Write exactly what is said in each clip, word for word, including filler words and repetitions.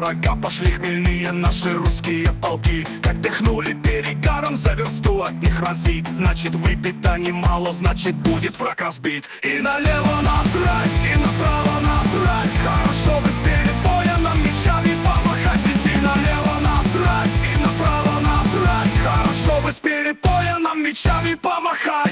врага пошли хмельные наши русские полки. Как дыхнули перегаром, за версту от них разить. Значит, выпито немало, значит, будет враг разбит. И налево насрать, и направо насрать. Хорошо бы с перебоя нам мечами помахать. Ведь и налево насрать, и направо насрать. Хорошо бы с перебоя нам мечами помахать.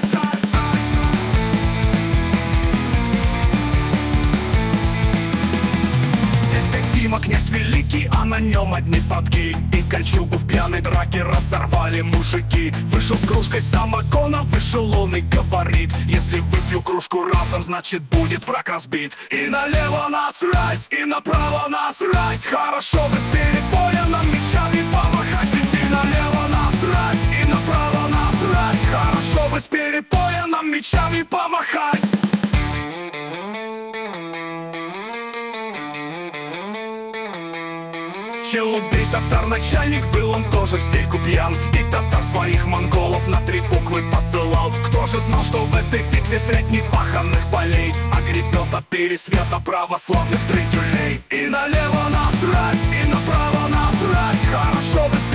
Князь великий, а на нем одни подки. И кольчугу в пьяной драке разорвали мужики. Вышел с кружкой самогона, вышел он и говорит: если выпью кружку разом, значит, будет враг разбит. И налево насрать, и направо насрать. Хорошо бы с перебоя нам мечами помахать. Ведь и налево насрать, и направо насрать. Хорошо бы с перебоя нам мечами помахать. Челубей татар начальник был, он тоже в стельку пьян. И татар своих монголов на три буквы посылал. Кто же знал, что в этой битве средь непаханных полей огребет от пересвета православных три тюлей. И налево насрать, и направо насрать. Хорошо бы с